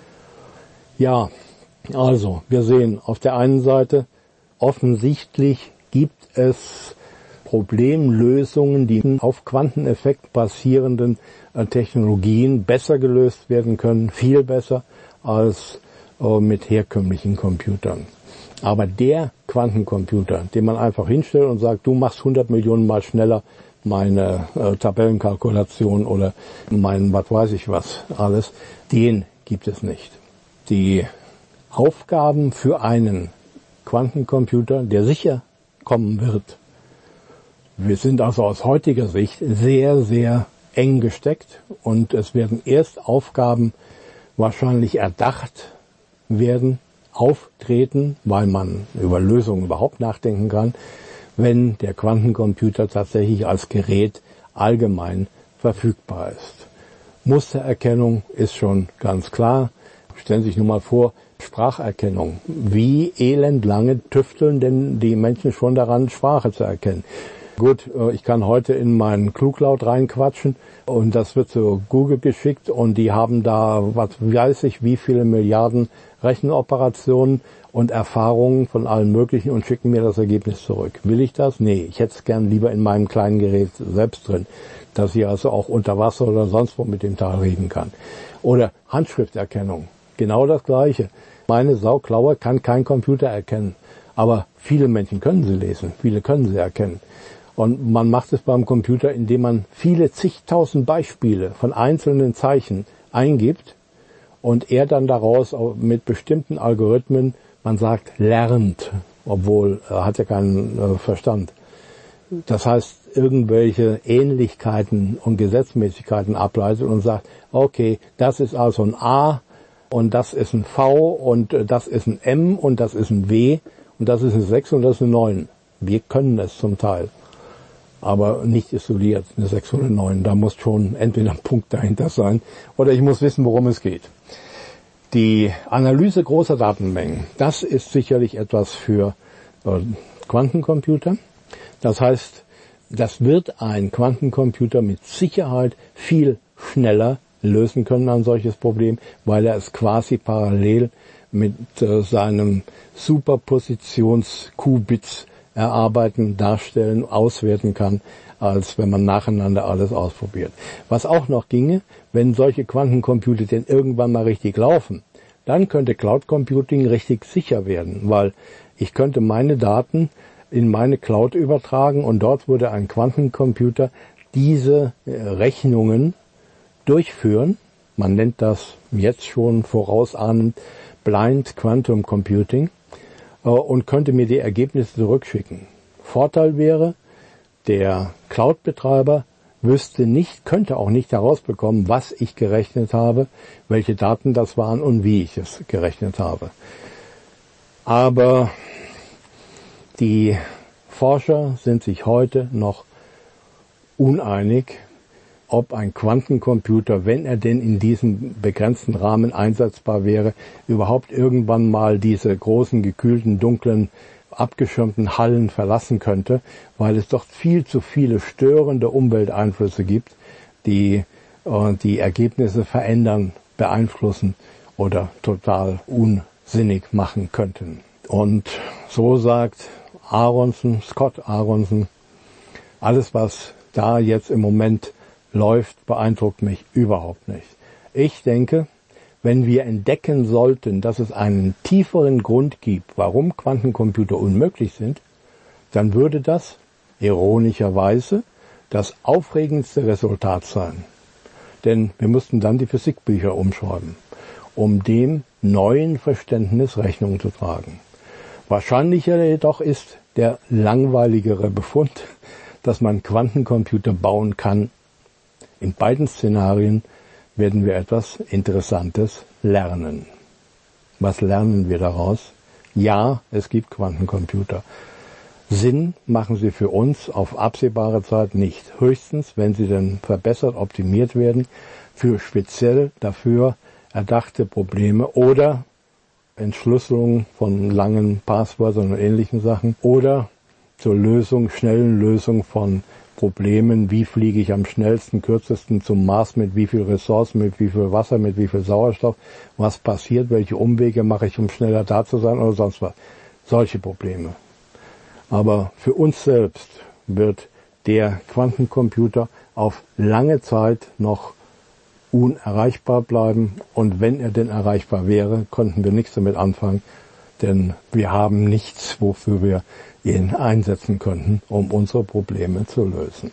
Ja, also, wir sehen auf der einen Seite, offensichtlich gibt es Problemlösungen, die auf Quanteneffekt basierenden Technologien besser gelöst werden können, viel besser als mit herkömmlichen Computern. Aber der Quantencomputer, den man einfach hinstellt und sagt, du machst 100 Millionen Mal schneller meine Tabellenkalkulation oder mein was alles, den gibt es nicht. Die Aufgaben für einen Quantencomputer, der sicher kommen wird, wir sind also aus heutiger Sicht sehr, sehr eng gesteckt und es werden erst Aufgaben wahrscheinlich erdacht werden, auftreten, weil man über Lösungen überhaupt nachdenken kann, wenn der Quantencomputer tatsächlich als Gerät allgemein verfügbar ist. Mustererkennung ist schon ganz klar. Stellen Sie sich nur mal vor, Spracherkennung. Wie elendlange tüfteln denn die Menschen schon daran, Sprache zu erkennen? Gut, ich kann heute in meinen Kluglaut reinquatschen und das wird zu Google geschickt und die haben da, was weiß ich, wie viele Milliarden Rechenoperationen und Erfahrungen von allen möglichen und schicken mir das Ergebnis zurück. Will ich das? Nee, ich hätte es gern lieber in meinem kleinen Gerät selbst drin, dass ich also auch unter Wasser oder sonst wo mit dem Teil reden kann. Oder Handschrifterkennung, genau das Gleiche. Meine Sauklaue kann kein Computer erkennen, aber viele Menschen können sie lesen, viele können sie erkennen. Und man macht es beim Computer, indem man viele zigtausend Beispiele von einzelnen Zeichen eingibt und er dann daraus mit bestimmten Algorithmen, man sagt, lernt, obwohl er hat ja keinen Verstand. Das heißt, irgendwelche Ähnlichkeiten und Gesetzmäßigkeiten ableitet und sagt, okay, das ist also ein A und das ist ein V und das ist ein M und das ist ein W und das ist ein 6 und das ist ein 9. Wir können es zum Teil. Aber nicht isoliert, eine 6 oder 9. Da muss schon entweder ein Punkt dahinter sein oder ich muss wissen, worum es geht. Die Analyse großer Datenmengen, das ist sicherlich etwas für Quantencomputer. Das heißt, das wird ein Quantencomputer mit Sicherheit viel schneller lösen können, ein solches Problem, weil er es quasi parallel mit seinem Superpositions-Qubits erarbeiten, darstellen, auswerten kann, als wenn man nacheinander alles ausprobiert. Was auch noch ginge, wenn solche Quantencomputer denn irgendwann mal richtig laufen, dann könnte Cloud Computing richtig sicher werden, weil ich könnte meine Daten in meine Cloud übertragen und dort würde ein Quantencomputer diese Rechnungen durchführen. Man nennt das jetzt schon vorausahnend Blind Quantum Computing. Und könnte mir die Ergebnisse zurückschicken. Vorteil wäre, der Cloud-Betreiber könnte auch nicht herausbekommen, was ich gerechnet habe, welche Daten das waren und wie ich es gerechnet habe. Aber die Forscher sind sich heute noch uneinig, ob ein Quantencomputer, wenn er denn in diesem begrenzten Rahmen einsetzbar wäre, überhaupt irgendwann mal diese großen, gekühlten, dunklen, abgeschirmten Hallen verlassen könnte, weil es doch viel zu viele störende Umwelteinflüsse gibt, die die Ergebnisse verändern, beeinflussen oder total unsinnig machen könnten. Und so sagt Scott Aronson, alles was da jetzt im Moment läuft, beeindruckt mich überhaupt nicht. Ich denke, wenn wir entdecken sollten, dass es einen tieferen Grund gibt, warum Quantencomputer unmöglich sind, dann würde das ironischerweise das aufregendste Resultat sein. Denn wir müssten dann die Physikbücher umschreiben, um dem neuen Verständnis Rechnung zu tragen. Wahrscheinlicher jedoch ist der langweiligere Befund, dass man Quantencomputer bauen kann. In beiden Szenarien werden wir etwas Interessantes lernen. Was lernen wir daraus? Ja, es gibt Quantencomputer. Sinn machen sie für uns auf absehbare Zeit nicht. Höchstens, wenn sie dann verbessert, optimiert werden, für speziell dafür erdachte Probleme oder Entschlüsselung von langen Passwörtern und ähnlichen Sachen oder zur schnellen Lösung von Problemen, wie fliege ich am schnellsten, kürzesten zum Mars, mit wie viel Ressourcen, mit wie viel Wasser, mit wie viel Sauerstoff, was passiert, welche Umwege mache ich, um schneller da zu sein oder sonst was. Solche Probleme. Aber für uns selbst wird der Quantencomputer auf lange Zeit noch unerreichbar bleiben und wenn er denn erreichbar wäre, konnten wir nichts damit anfangen, denn wir haben nichts, wofür wir ihn einsetzen könnten, um unsere Probleme zu lösen.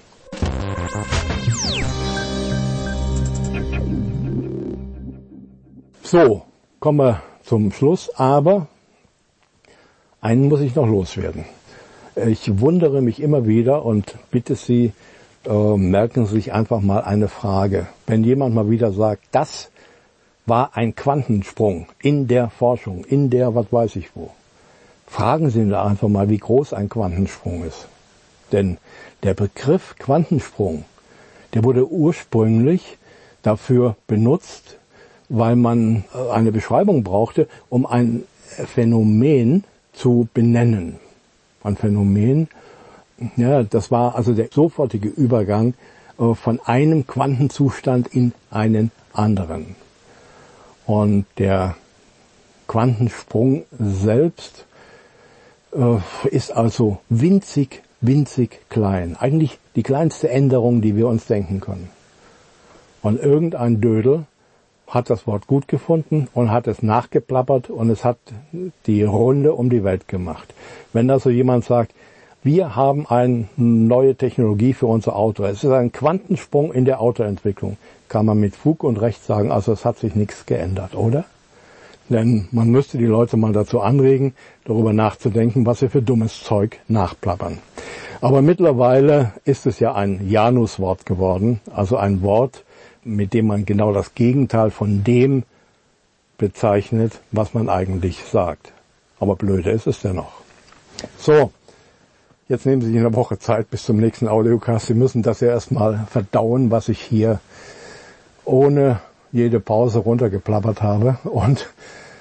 So, kommen wir zum Schluss, aber einen muss ich noch loswerden. Ich wundere mich immer wieder und bitte Sie, merken Sie sich einfach mal eine Frage. Wenn jemand mal wieder sagt, das war ein Quantensprung in der Forschung, in der was weiß ich wo. Fragen Sie ihn da einfach mal, wie groß ein Quantensprung ist. Denn der Begriff Quantensprung, der wurde ursprünglich dafür benutzt, weil man eine Beschreibung brauchte, um ein Phänomen zu benennen. Ein Phänomen, ja, das war also der sofortige Übergang von einem Quantenzustand in einen anderen. Und der Quantensprung selbst ist also winzig, winzig klein. Eigentlich die kleinste Änderung, die wir uns denken können. Und irgendein Dödel hat das Wort gut gefunden und hat es nachgeplappert und es hat die Runde um die Welt gemacht. Wenn also jemand sagt, wir haben eine neue Technologie für unser Auto, es ist ein Quantensprung in der Autoentwicklung, kann man mit Fug und Recht sagen, also es hat sich nichts geändert, oder? Denn man müsste die Leute mal dazu anregen, darüber nachzudenken, was sie für dummes Zeug nachplappern. Aber mittlerweile ist es ja ein Januswort geworden, also ein Wort, mit dem man genau das Gegenteil von dem bezeichnet, was man eigentlich sagt. Aber blöde ist es dennoch. So, jetzt nehmen Sie sich eine Woche Zeit bis zum nächsten Audiocast. Sie müssen das ja erstmal verdauen, was ich hier ohne jede Pause runtergeplappert habe. Und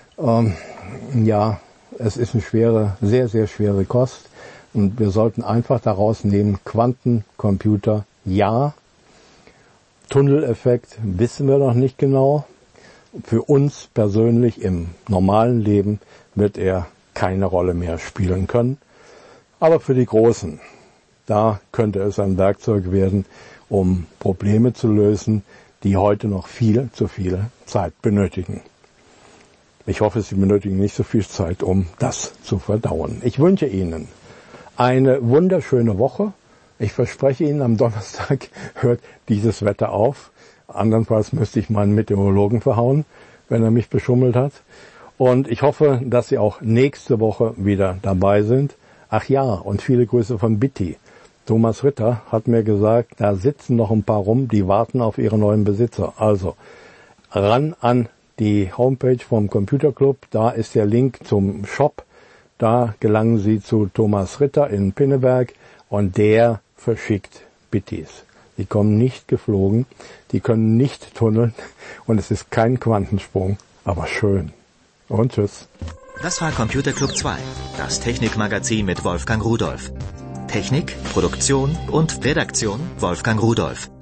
ja, es ist eine schwere, sehr, sehr schwere Kost. Und wir sollten einfach daraus nehmen, Quantencomputer, ja. Tunneleffekt wissen wir noch nicht genau. Für uns persönlich im normalen Leben wird er keine Rolle mehr spielen können. Aber für die Großen, da könnte es ein Werkzeug werden, um Probleme zu lösen, die heute noch viel zu viel Zeit benötigen. Ich hoffe, Sie benötigen nicht so viel Zeit, um das zu verdauen. Ich wünsche Ihnen eine wunderschöne Woche. Ich verspreche Ihnen, am Donnerstag hört dieses Wetter auf. Andernfalls müsste ich meinen Meteorologen verhauen, wenn er mich beschummelt hat. Und ich hoffe, dass Sie auch nächste Woche wieder dabei sind. Ach ja, und viele Grüße von Bitti. Thomas Ritter hat mir gesagt, da sitzen noch ein paar rum, die warten auf ihre neuen Besitzer. Also ran an die Homepage vom Computer Club, da ist der Link zum Shop. Da gelangen Sie zu Thomas Ritter in Pinneberg und der verschickt Bittis. Die kommen nicht geflogen, die können nicht tunneln und es ist kein Quantensprung, aber schön. Und tschüss. Das war Computer Club 2, das Technikmagazin mit Wolfgang Rudolph. Technik, Produktion und Redaktion Wolfgang Rudolph.